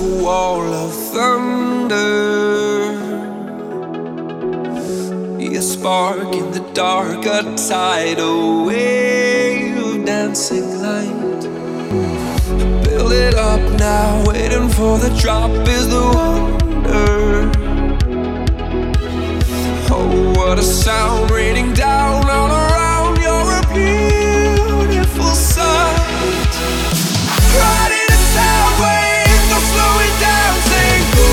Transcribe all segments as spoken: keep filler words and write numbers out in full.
wall of thunder. A spark in the dark, a tidal wave of dancing light. Build it up now, waiting for the drop is the wonder. Oh, what a sound raining down all around. You're a beautiful sight. Riding a sound wave, no slowing down, saying go.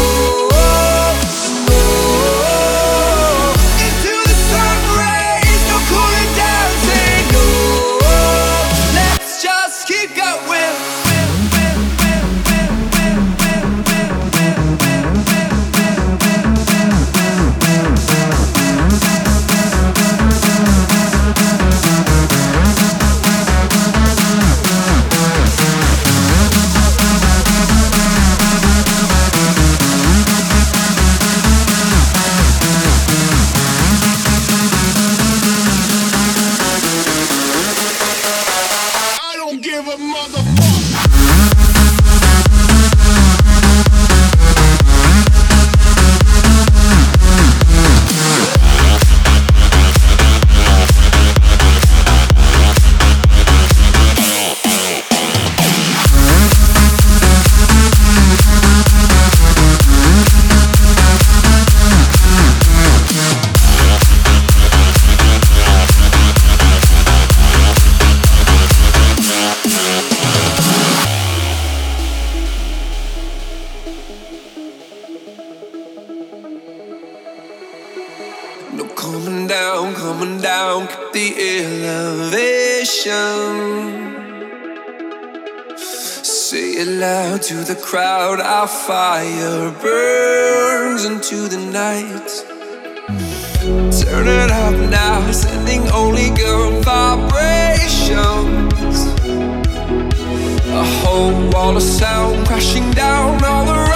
To the crowd, our fire burns into the night. Turn it up now, sending only good vibrations. A whole wall of sound crashing down all around.